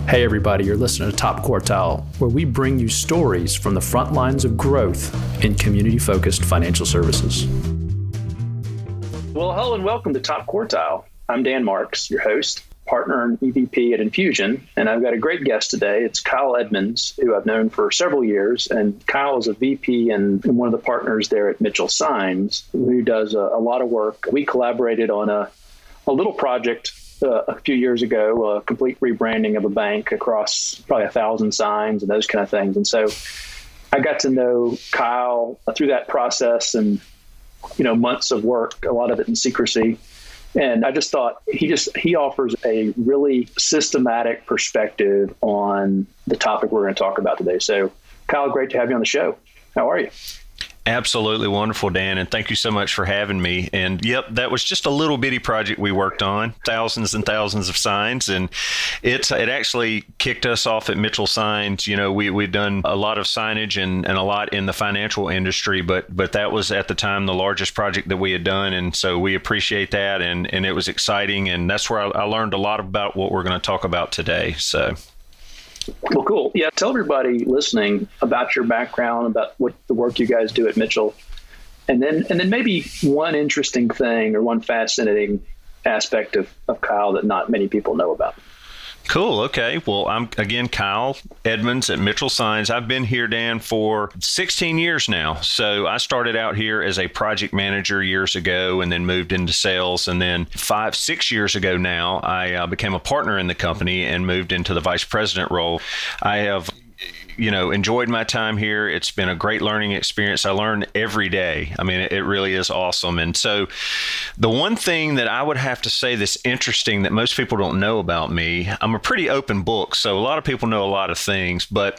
Hey everybody, you're listening to Top Quartile, where we bring you stories from the front lines of growth in community-focused financial services. Well, hello and welcome to Top Quartile. I'm Dan Marks, your host, partner and EVP at Infusion, and I've got a great guest today. It's Kyle Edmonds, who I've known for several years, and Kyle is a VP and one of the partners there at Mitchell Signs, who does a lot of work. We collaborated on a little project a few years ago, a complete rebranding of a bank across probably 1,000 signs and those kind of things. And so I got to know Kyle through that process and, months of work, a lot of it in secrecy. And I just thought he offers a really systematic perspective on the topic we're going to talk about today. So Kyle, great to have you on the show. How are you? Absolutely wonderful, Dan, and thank you so much for having me. And yep, that was just a little bitty project we worked on, thousands and thousands of signs, and it actually kicked us off at Mitchell Signs. We'd done a lot of signage and a lot in the financial industry, but that was at the time the largest project that we had done, and so we appreciate that, and it was exciting, and that's where I learned a lot about what we're going to talk about today. So. Well, cool. Yeah, tell everybody listening about your background, about what the work you guys do at Mitchell, and then maybe one interesting thing or one fascinating aspect of Kyle that not many people know about. Cool. Okay. Well, I'm, again, Kyle Edmonds at Mitchell Signs. I've been here, Dan, for 16 years now. So I started out here as a project manager years ago and then moved into sales. And then 5-6 years ago now, I became a partner in the company and moved into the vice president role. I have enjoyed my time here. It's been a great learning experience. I learn every day. I mean, it really is awesome. And so the one thing that I would have to say that's interesting that most people don't know about me, I'm a pretty open book. So a lot of people know a lot of things, but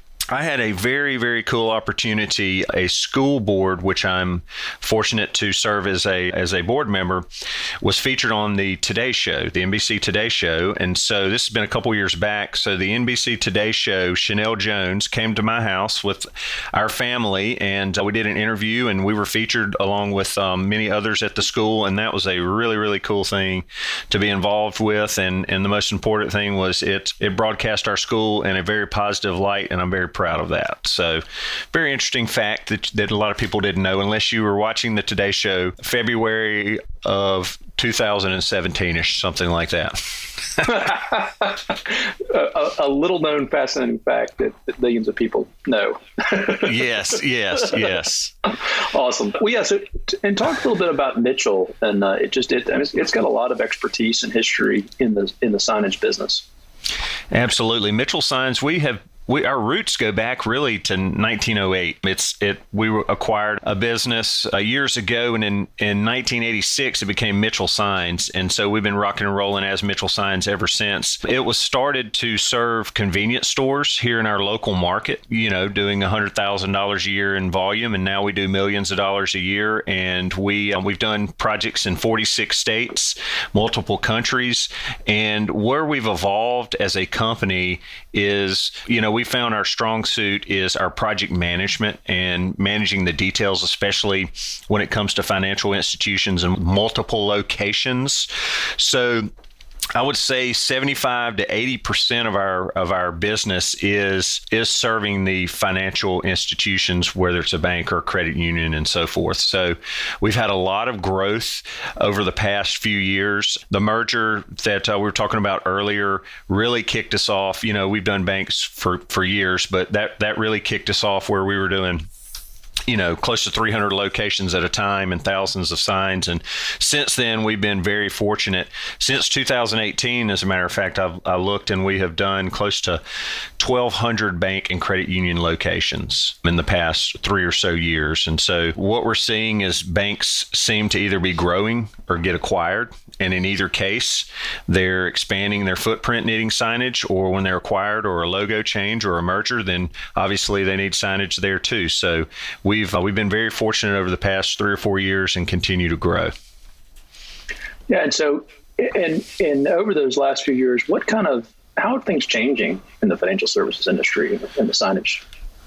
I had a very, very cool opportunity. A school board, which I'm fortunate to serve as a board member, was featured on the Today Show, the NBC Today Show. And so this has been a couple years back. So the NBC Today Show, Chanel Jones came to my house with our family, and we did an interview, and we were featured along with many others at the school. And that was a really, really cool thing to be involved with. And the most important thing was it broadcast our school in a very positive light, and I'm very proud of that. So very interesting fact that a lot of people didn't know unless you were watching the Today Show February of 2017-ish, something like that. a little known fascinating fact that millions of people know. Yes. Awesome. Well, yeah. So, and talk a little bit about Mitchell, and it's got a lot of expertise and history in the signage business. Absolutely, Mitchell Signs. Our roots go back really to 1908. We acquired a business years ago, and in 1986 it became Mitchell Signs, and so we've been rocking and rolling as Mitchell Signs ever since. It was started to serve convenience stores here in our local market, doing $100,000 a year in volume, and now we do millions of dollars a year, and we've done projects in 46 states, multiple countries, and where we've evolved as a company is, we found our strong suit is our project management and managing the details, especially when it comes to financial institutions and multiple locations. So I would say 75 to 80% of our business is serving the financial institutions, whether it's a bank or a credit union and so forth. So we've had a lot of growth over the past few years. The merger that we were talking about earlier really kicked us off. We've done banks for years, but that really kicked us off where we were doing close to 300 locations at a time and thousands of signs. And since then, we've been very fortunate. Since 2018, as a matter of fact, I looked and we have done close to 1,200 bank and credit union locations in the past 3 or so years. And so what we're seeing is banks seem to either be growing or get acquired. And in either case, they're expanding their footprint needing signage, or when they're acquired or a logo change or a merger, then obviously they need signage there too. So we've been very fortunate over the past 3 or 4 years and continue to grow. Yeah. And so, and over those last few years, how are things changing in the financial services industry and the signage?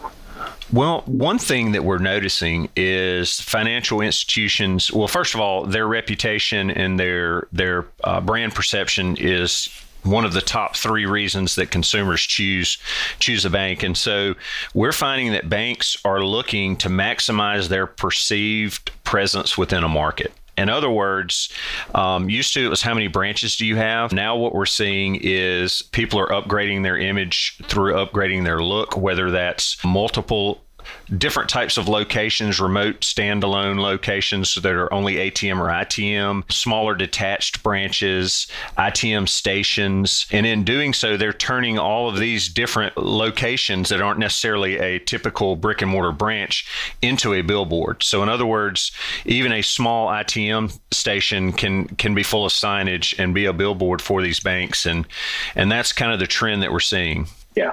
Well, one thing that we're noticing is financial institutions, well, first of all, their reputation and their brand perception is one of the top three reasons that consumers choose a bank. And so we're finding that banks are looking to maximize their perceived presence within a market. In other words, used to it was how many branches do you have? Now what we're seeing is people are upgrading their image through upgrading their look, whether that's multiple different types of locations, remote standalone locations that are only ATM or ITM, smaller detached branches, ITM stations. And in doing so, they're turning all of these different locations that aren't necessarily a typical brick and mortar branch into a billboard. So in other words, even a small ITM station can be full of signage and be a billboard for these banks. And that's kind of the trend that we're seeing. Yeah.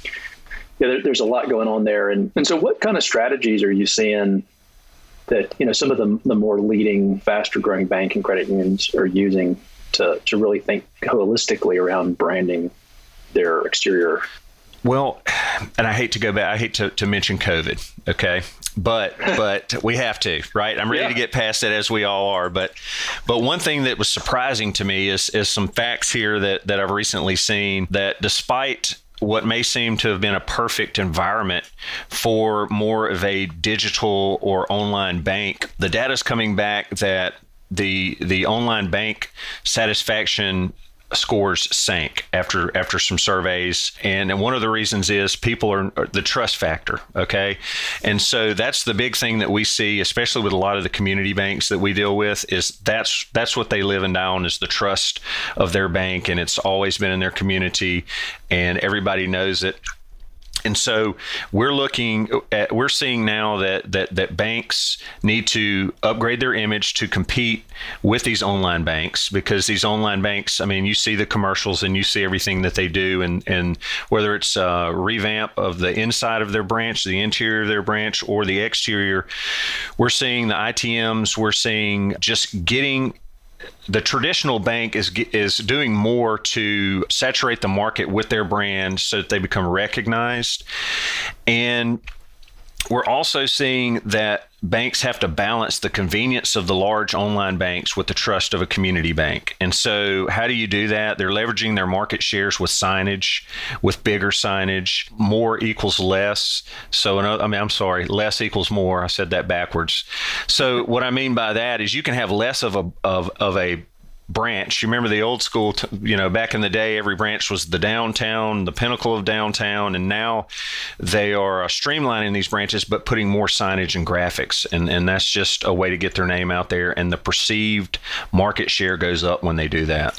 Yeah, there's a lot going on there. And so what kind of strategies are you seeing that, some of the more leading, faster growing bank and credit unions are using to really think holistically around branding their exterior? Well, and I hate to go back, I hate to mention COVID, okay? But we have to, right? I'm ready to get past it, as we all are. But one thing that was surprising to me is some facts here that I've recently seen, that despite what may seem to have been a perfect environment for more of a digital or online bank, the data is coming back that the online bank satisfaction scores sank after some surveys. And one of the reasons is people are the trust factor. Okay. And so that's the big thing that we see, especially with a lot of the community banks that we deal with, is that's what they live and die on, is the trust of their bank. And it's always been in their community and everybody knows it. And so we're seeing now that banks need to upgrade their image to compete with these online banks, because these online banks, I mean, you see the commercials and you see everything that they do, and whether it's a revamp of the inside of their branch, the interior of their branch, or the exterior, we're seeing the ITMs, we're seeing just getting. The traditional bank is doing more to saturate the market with their brand so that they become recognized. And we're also seeing that banks have to balance the convenience of the large online banks with the trust of a community bank. And so how do you do that? They're leveraging their market shares with signage, with bigger signage. More equals less. So, less equals more. I said that backwards. So what I mean by that is you can have less of a branch. You remember the old school, back in the day, every branch was the downtown, the pinnacle of downtown, and now they are streamlining these branches, but putting more signage and graphics, and that's just a way to get their name out there, and the perceived market share goes up when they do that.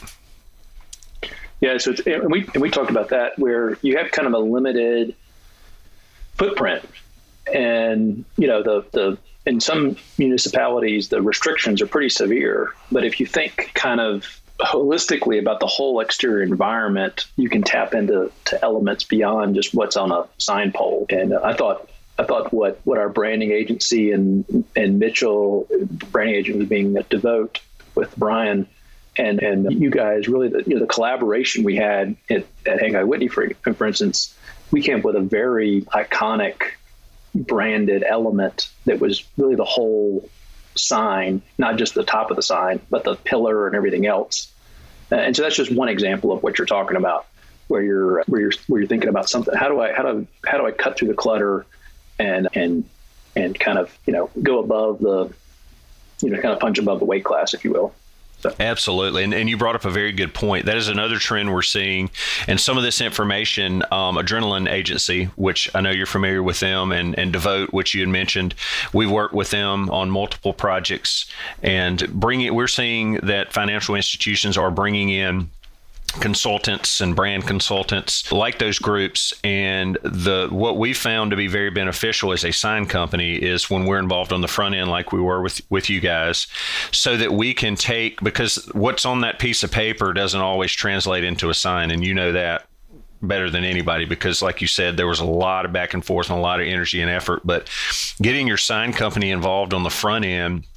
Yeah, so we talked about that, where you have kind of a limited footprint, and the in some municipalities, the restrictions are pretty severe. But if you think kind of holistically about the whole exterior environment, you can tap into elements beyond just what's on a sign pole. And I thought what our branding agency and Mitchell, branding agent was being Devote with Brian, and you guys, really the collaboration we had at Haggai Whitney, for instance, we came up with a very iconic branded element that was really the whole sign, not just the top of the sign, but the pillar and everything else. And so that's just one example of what you're talking about, where you're thinking about something. How do I cut through the clutter and kind of go above the kind of punch above the weight class, if you will. So. Absolutely. And you brought up a very good point. That is another trend we're seeing. And some of this information, Adrenaline Agency, which I know you're familiar with them, and Devote, which you had mentioned, we work with them on multiple projects. And we're seeing that financial institutions are bringing in consultants and brand consultants like those groups. And what we found to be very beneficial as a sign company is when we're involved on the front end, like we were with you guys, so that we can because what's on that piece of paper doesn't always translate into a sign. And you know that better than anybody, because like you said, there was a lot of back and forth and a lot of energy and effort. But getting your sign company involved on the front end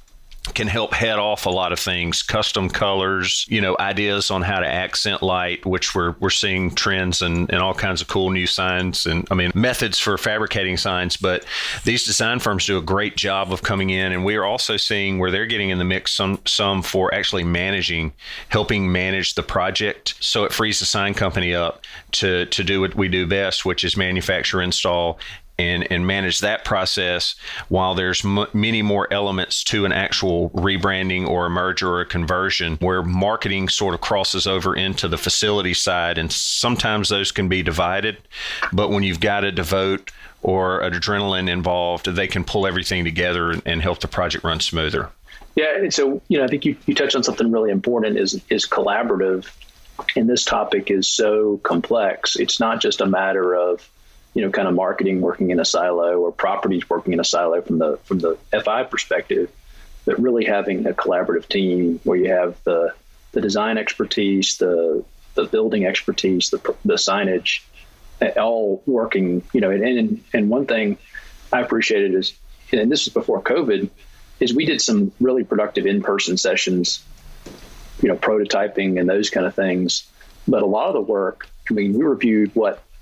can help head off a lot of things, custom colors, ideas on how to accent light, which we're seeing trends and all kinds of cool new signs and methods for fabricating signs. But these design firms do a great job of coming in, and we are also seeing where they're getting in the mix some for actually helping manage the project. So it frees the sign company up to do what we do best, which is manufacture, install, and manage that process, while there's many more elements to an actual rebranding or a merger or a conversion, where marketing sort of crosses over into the facility side. And sometimes those can be divided, but when you've got a devote or an adrenaline involved, they can pull everything together and help the project run smoother. Yeah, and so I think you touched on something really important is collaborative, and this topic is so complex. It's not just a matter of kind of marketing working in a silo or properties working in a silo from the FI perspective, but really having a collaborative team where you have the design expertise, the building expertise, the signage, all working. And one thing I appreciated is, and this is before COVID, is we did some really productive in-person sessions, prototyping and those kind of things. But a lot of the work, we reviewed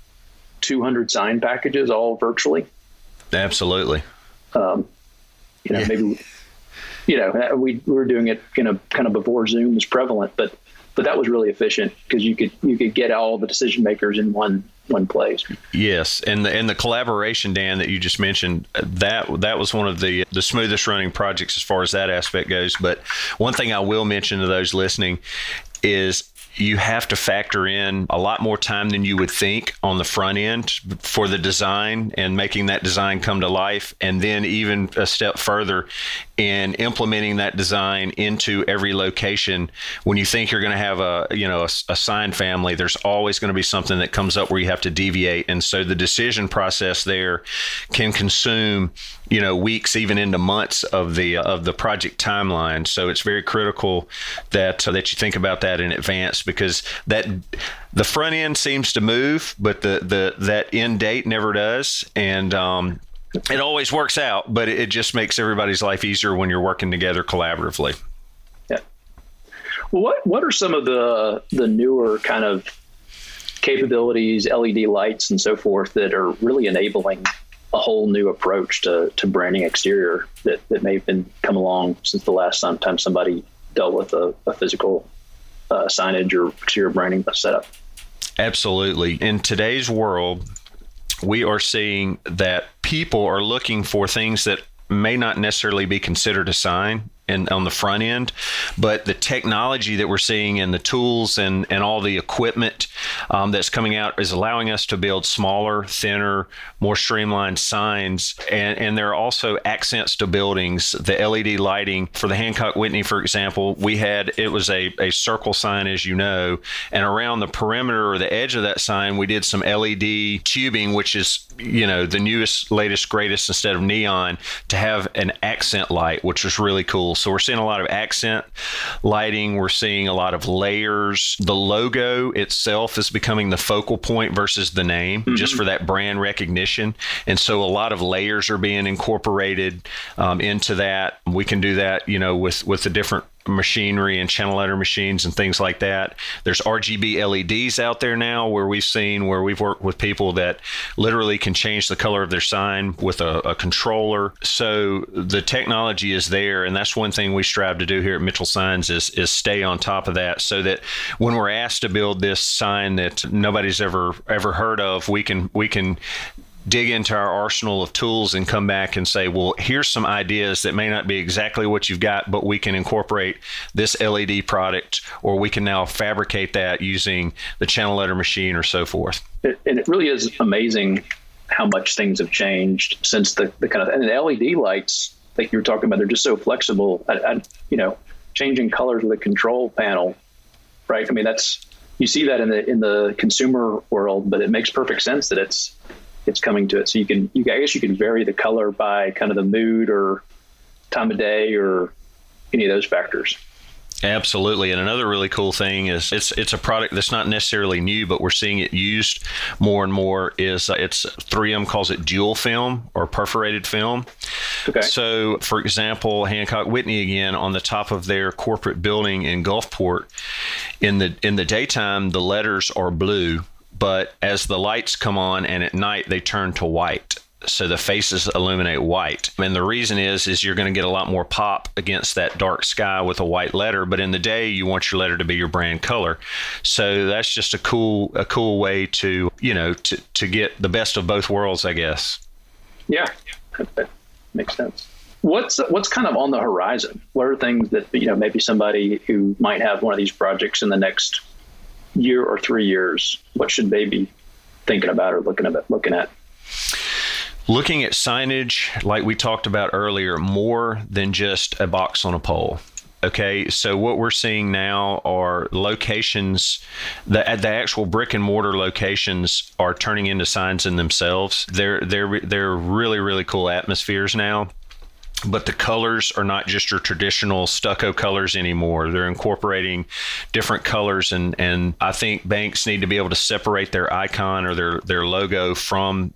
200 sign packages, all virtually. Absolutely. Maybe, we were doing it kind of before Zoom was prevalent, but that was really efficient because you could get all the decision makers in one place. Yes, and the collaboration, Dan, that you just mentioned, that was one of the smoothest running projects as far as that aspect goes. But one thing I will mention to those listening is you have to factor in a lot more time than you would think on the front end for the design and making that design come to life. And then even a step further in implementing that design into every location. When you think you're going to have a sign family, there's always going to be something that comes up where you have to deviate. And so the decision process there can consume weeks, even into months of the project timeline. So it's very critical that you think about that in advance, because the front end seems to move, but that end date never does. And it always works out, but it just makes everybody's life easier when you're working together collaboratively. Yeah. Well, what are some of the newer kind of capabilities, LED lights and so forth, that are really enabling a whole new approach to branding exterior that may have been come along since the last time somebody dealt with a physical signage or exterior branding setup? Absolutely. In today's world, we are seeing that people are looking for things that may not necessarily be considered a sign and on the front end, but the technology that we're seeing and the tools and all the equipment that's coming out is allowing us to build smaller, thinner, more streamlined signs. And there are also accents to buildings. The LED lighting for the Hancock Whitney, for example, it was a circle sign, as you know, and around the perimeter or the edge of that sign, we did some LED tubing, which is, the newest, latest, greatest, instead of neon, to have an accent light, which was really cool. So we're seeing a lot of accent lighting. We're seeing a lot of layers. The logo itself is becoming the focal point versus the name, just for that brand recognition. And so a lot of layers are being incorporated into that. We can do that, with the different machinery and channel letter machines and things like that. There's RGB LEDs out there now where we've worked with people that literally can change the color of their sign with a controller. So the technology is there, and that's one thing we strive to do here at Mitchell Signs is stay on top of that, so that when we're asked to build this sign that nobody's ever heard of, we can dig into our arsenal of tools and come back and say, well, here's some ideas that may not be exactly what you've got, but we can incorporate this LED product, or we can now fabricate that using the channel letter machine or so forth. And it really is amazing how much things have changed since the kind of, and the LED lights, like you were talking about, they're just so flexible. Changing colors of the control panel, right? I mean, you see that in the consumer world, but it makes perfect sense that it's coming to it. So I guess you can vary the color by kind of the mood or time of day or any of those factors. Absolutely. And another really cool thing is it's a product that's not necessarily new, but we're seeing it used more and more is it's 3M calls it dual film or perforated film. Okay. So, for example, Hancock Whitney, again, on the top of their corporate building in Gulfport, in the daytime, the letters are blue, but as the lights come on and at night, they turn to white. So the faces illuminate white. And the reason is you're going to get a lot more pop against that dark sky with a white letter. But in the day, you want your letter to be your brand color. So that's just a cool way to, to get the best of both worlds, I guess. Yeah, that makes sense. What's kind of on the horizon? What are things that, maybe somebody who might have one of these projects in the next year or 3 years, what should they be thinking about or looking at? Looking at signage, like we talked about earlier, more than just a box on a pole. Okay, so what we're seeing now are locations, the actual brick and mortar locations are turning into signs in themselves. They're really, really cool atmospheres now. But the colors are not just your traditional stucco colors anymore. They're incorporating different colors, and I think banks need to be able to separate their icon or their logo from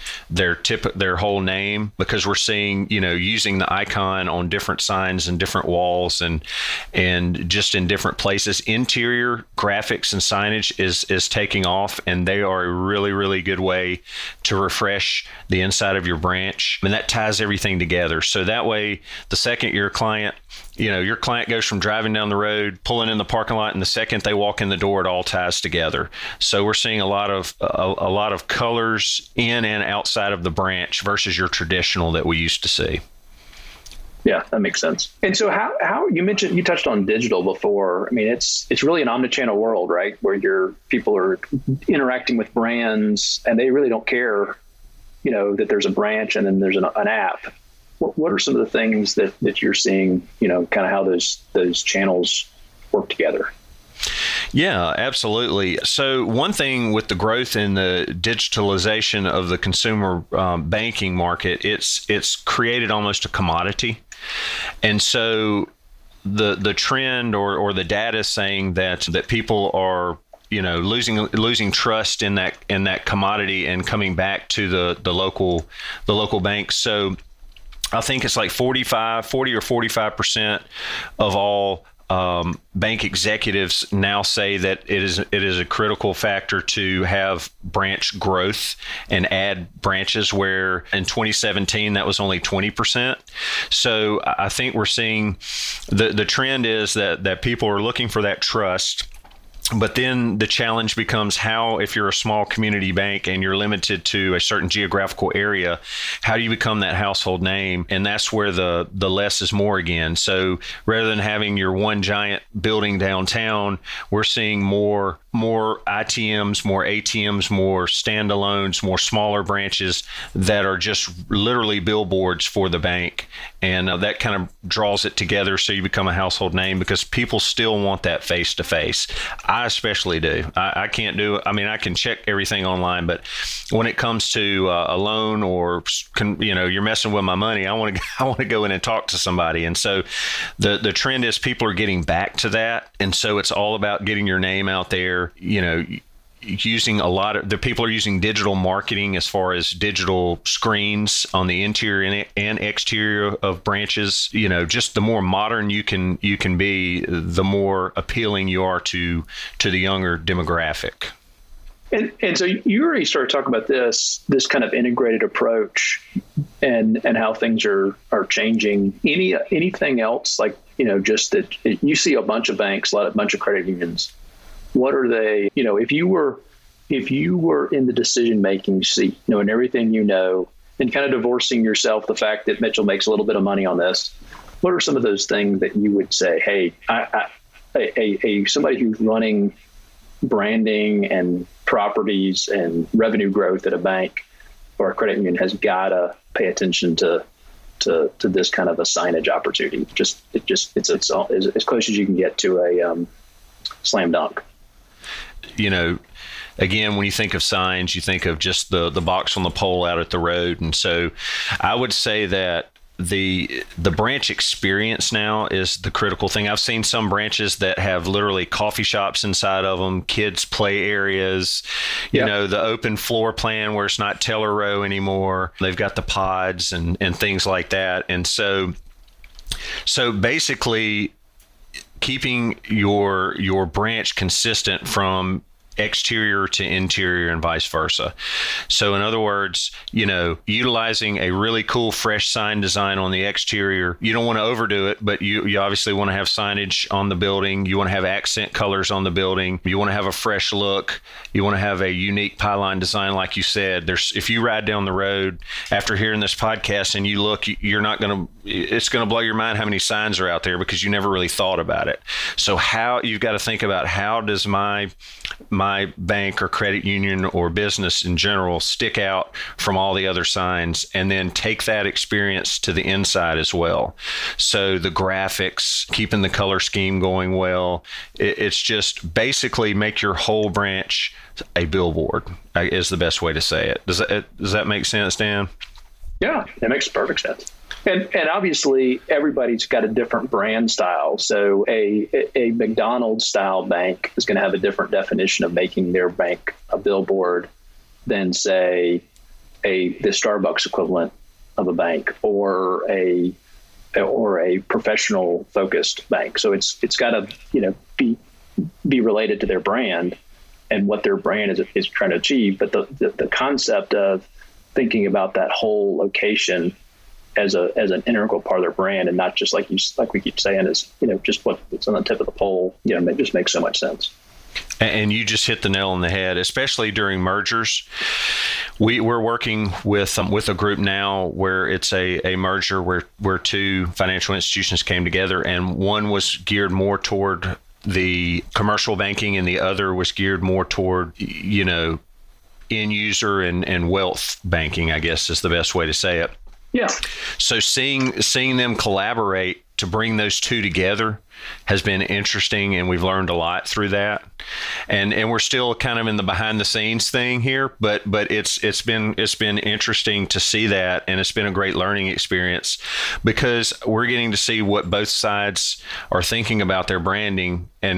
their whole name, because we're seeing, using the icon on different signs and different walls and just in different places. Interior graphics and signage is taking off, and they are a really, really good way to refresh the inside of your branch. And that ties everything together. So that way, the second your client goes from driving down the road, pulling in the parking lot, and the second they walk in the door, it all ties together. So we're seeing a lot of colors in and outside of the branch versus your traditional that we used to see. Yeah, that makes sense. And so how you touched on digital before. I mean, it's really an omnichannel world, right? Where your people are interacting with brands and they really don't care, that there's a branch and then there's an app. What are some of the things that you're seeing, kind of how those channels work together? Yeah, absolutely. So one thing with the growth in the digitalization of the consumer banking market, it's created almost a commodity. And so the trend or the data is saying that people are losing trust in that commodity and coming back to the local banks. So I think it's like 40 or 45% of all bank executives now say that it is a critical factor to have branch growth and add branches, where in 2017 that was only 20%. So I think we're seeing the trend is that people are looking for that trust. But then the challenge becomes how, if you're a small community bank and you're limited to a certain geographical area, how do you become that household name? And that's where the less is more again. So rather than having your one giant building downtown, we're seeing more ITMs, more ATMs, more standalones, more smaller branches that are just literally billboards for the bank. And that kind of draws it together so you become a household name, because people still want that face-to-face. I especially do. I can't do it. I mean, I can check everything online, but when it comes to a loan or, you're messing with my money, I want to go in and talk to somebody. And so the trend is people are getting back to that. And so it's all about getting your name out there. Using the people are using digital marketing as far as digital screens on the interior and exterior of branches. Just the more modern you can be, the more appealing you are to the younger demographic. And so you already started talking about this kind of integrated approach and how things are changing. Anything else, like, just that you see a bunch of banks, a bunch of credit unions. What are they, if you were in the decision-making seat, and everything, and kind of divorcing yourself, the fact that Mitchell makes a little bit of money on this, what are some of those things that you would say, hey, somebody who's running branding and properties and revenue growth at a bank or a credit union has got to pay attention to this kind of a signage opportunity? It's as close as you can get to a slam dunk. Again, when you think of signs, you think of just the box on the pole out at the road. And so I would say that the branch experience now is the critical thing. I've seen some branches that have literally coffee shops inside of them, kids play areas, you know, the open floor plan where it's not teller row anymore. They've got the pods and things like that. And so basically keeping your branch consistent from exterior to interior and vice versa. So in other words, you know, utilizing a really cool fresh sign design on the exterior. You don't want to overdo it, but you obviously want to have signage on the building. You want to have accent colors on the building. You want to have a fresh look. You want to have a unique pylon design, like you said. If you ride down the road after hearing this podcast and you look, it's going to blow your mind how many signs are out there because you never really thought about it. So you've got to think about, how does my bank or credit union or business in general stick out from all the other signs, and then take that experience to the inside as well. So the graphics, keeping the color scheme going well, it's just basically make your whole branch a billboard, is the best way to say it. Does that make sense, Dan? Yeah, it makes perfect sense. And obviously, everybody's got a different brand style. So a McDonald's style bank is going to have a different definition of making their bank a billboard than, say, the Starbucks equivalent of a bank or a professional focused bank. So it's got to be related to their brand and what their brand is trying to achieve. But the concept of thinking about that whole location as an integral part of their brand, and not just like we keep saying is, just what's on the tip of the pole, it just makes so much sense. And you just hit the nail on the head, especially during mergers. We're working with a group now where it's a merger where two financial institutions came together, and one was geared more toward the commercial banking and the other was geared more toward, end user and wealth banking, I guess is the best way to say it. Yeah. So seeing them collaborate to bring those two together has been interesting, and we've learned a lot through that. And we're still kind of in the behind the scenes thing here, but it's been interesting to see that, and it's been a great learning experience because we're getting to see what both sides are thinking about their branding, and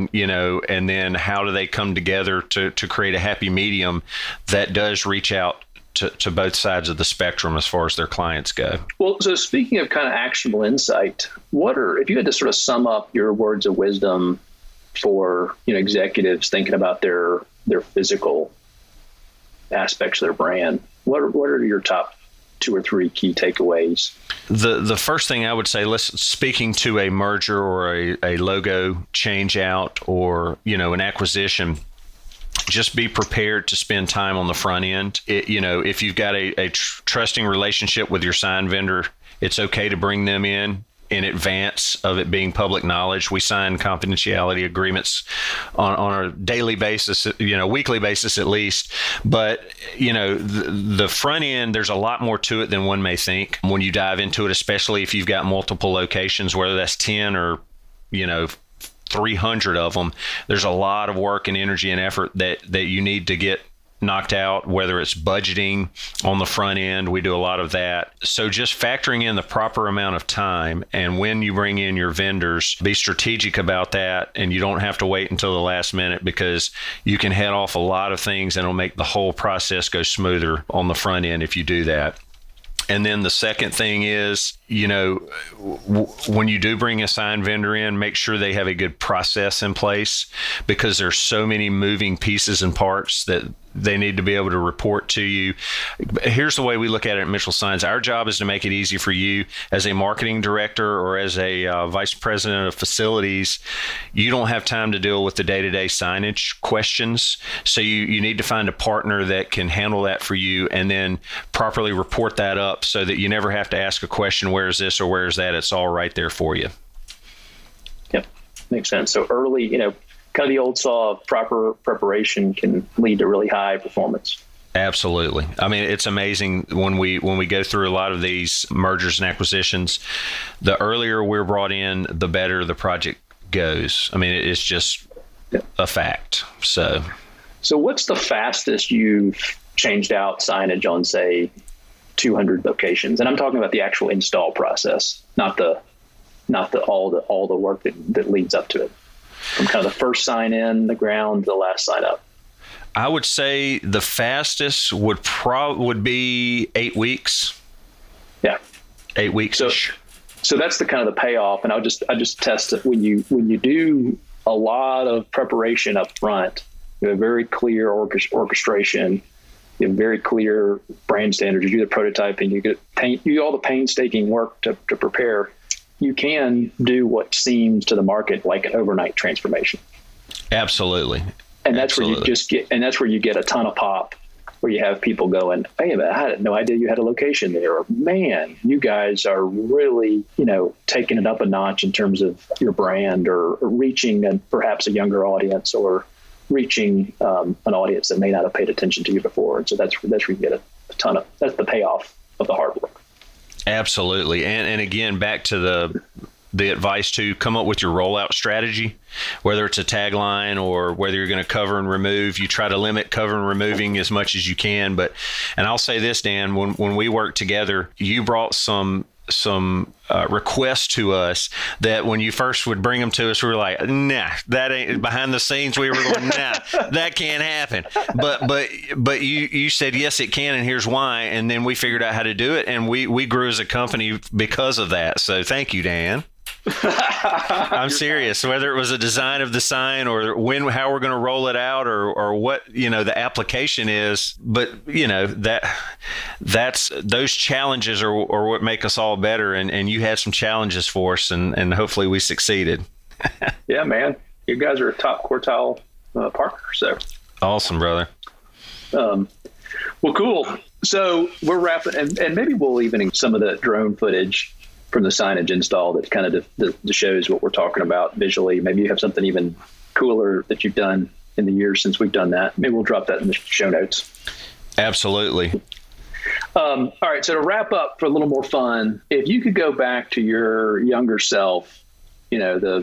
then how do they come together to create a happy medium that does reach out to both sides of the spectrum as far as their clients go. Well, so speaking of kind of actionable insight, if you had to sort of sum up your words of wisdom for executives thinking about their physical aspects of their brand, what are your top 2 or 3 key takeaways? The first thing I would say, speaking to a merger or a logo change out or an acquisition, just be prepared to spend time on the front end. If you've got a trusting relationship with your sign vendor, it's okay to bring them in advance of it being public knowledge. We sign confidentiality agreements on a daily basis, weekly basis at least. But, the front end, there's a lot more to it than one may think when you dive into it, especially if you've got multiple locations, whether that's 10 or, 300 of them. There's a lot of work and energy and effort that you need to get knocked out, whether it's budgeting on the front end. We do a lot of that. So just factoring in the proper amount of time, and when you bring in your vendors, be strategic about that, and you don't have to wait until the last minute because you can head off a lot of things and it'll make the whole process go smoother on the front end if you do that. And then the second thing is, when you do bring a sign vendor in, make sure they have a good process in place because there's so many moving pieces and parts that they need to be able to report to you. Here's the way we look at it at Mitchell Signs. Our job is to make it easy for you as a marketing director or as a vice president of facilities. You don't have time to deal with the day-to-day signage questions. So you need to find a partner that can handle that for you and then properly report that up so that you never have to ask a question, where is this or where is that? It's all right there for you. Yep, makes sense. So early, kind of the old saw of proper preparation can lead to really high performance. Absolutely. I mean, it's amazing when we go through a lot of these mergers and acquisitions, the earlier we're brought in, the better the project goes. I mean, it's just a fact. So what's the fastest you've changed out signage on, say, 200 locations. And I'm talking about the actual install process, not all the work that leads up to it, from kind of the first sign in the ground to the last sign up. I would say the fastest would be 8 weeks. Yeah. 8 weeks. So that's the kind of the payoff. And I just test it when you do a lot of preparation up front. You have very clear orchestration. You have very clear brand standards. You do the prototyping. You do all the painstaking work to prepare. You can do what seems to the market like an overnight transformation. Absolutely. And that's where you get a ton of pop, where you have people going, "Hey, I had no idea you had a location there." Or, "Man, you guys are really, taking it up a notch in terms of your brand, or reaching perhaps a younger audience, or reaching an audience that may not have paid attention to you before." And so that's where you get a ton of, that's the payoff of the hard work. Absolutely. And again, back to the advice to come up with your rollout strategy, whether it's a tagline or whether you're going to cover and remove. You try to limit cover and removing as much as you can. And I'll say this, Dan, when we worked together, you brought some requests to us that when you first would bring them to us, we were like, "Nah, that ain't." Behind the scenes, we were going, "Nah, that can't happen." But you said, "Yes, it can, and here's why." And then we figured out how to do it, and we grew as a company because of that. So thank you, Dan. I'm serious. Whether it was a design of the sign, or how we're going to roll it out, or what the application is, but that's those challenges are what make us all better. And you had some challenges for us, and hopefully we succeeded. Yeah, man, you guys are a top quartile partner. So awesome, brother. Well, cool. So we're wrapping, and maybe we'll even in some of the drone footage from the signage install that kind of shows what we're talking about visually. Maybe you have something even cooler that you've done in the years since we've done that. Maybe we'll drop that in the show notes. Absolutely. All right. So to wrap up for a little more fun, if you could go back to your younger self, maybe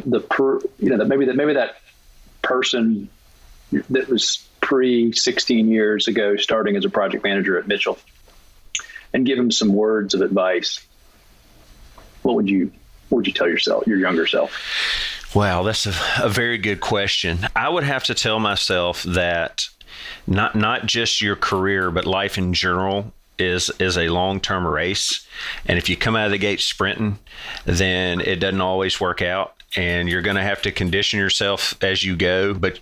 that person that was pre 16 years ago, starting as a project manager at Mitchell, and give him some words of advice, what would you tell yourself, your younger self? Wow, that's a very good question. I would have to tell myself that not just your career, but life in general is a long-term race. And if you come out of the gate sprinting, then it doesn't always work out, and you're going to have to condition yourself as you go. But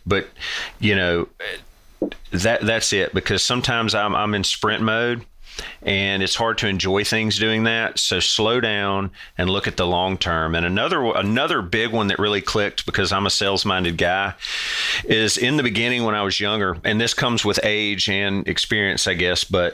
that's it, because sometimes I'm in sprint mode, and it's hard to enjoy things doing that. So slow down and look at the long term. And another big one that really clicked, because I'm a sales-minded guy, is in the beginning when I was younger, and this comes with age and experience, I guess, but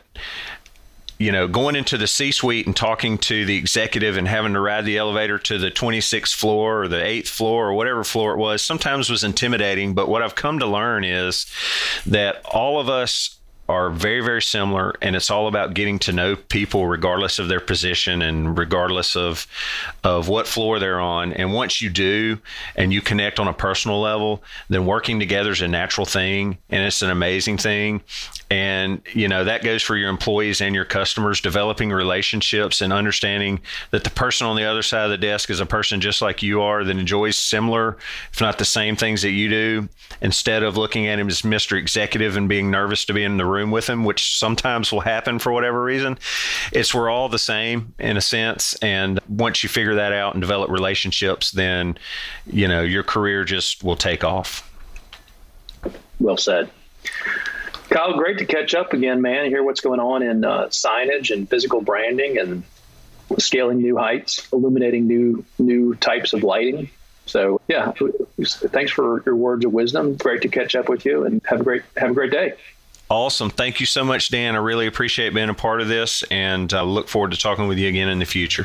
going into the C-suite and talking to the executive and having to ride the elevator to the 26th floor or the 8th floor or whatever floor it was, sometimes was intimidating. But what I've come to learn is that all of us are very, very similar, and it's all about getting to know people regardless of their position and regardless of what floor they're on. And once you do, and you connect on a personal level, then working together is a natural thing, and it's an amazing thing. And that goes for your employees and your customers, developing relationships and understanding that the person on the other side of the desk is a person just like you are, that enjoys similar, if not the same things that you do, instead of looking at him as Mr. Executive and being nervous to be in the room with him, which sometimes will happen for whatever reason. We're all the same in a sense. And once you figure that out and develop relationships, then, your career just will take off. Well said. Kyle, great to catch up again, man, and hear what's going on in signage and physical branding and scaling new heights, illuminating new types of lighting. So, yeah, thanks for your words of wisdom. Great to catch up with you, and have a great day. Awesome. Thank you so much, Dan. I really appreciate being a part of this, and I look forward to talking with you again in the future.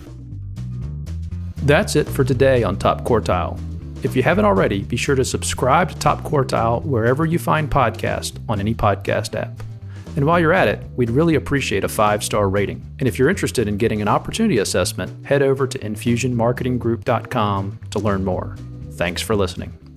That's it for today on Top Quartile. If you haven't already, be sure to subscribe to Top Quartile wherever you find podcasts on any podcast app. And while you're at it, we'd really appreciate a 5-star rating. And if you're interested in getting an opportunity assessment, head over to infusionmarketinggroup.com to learn more. Thanks for listening.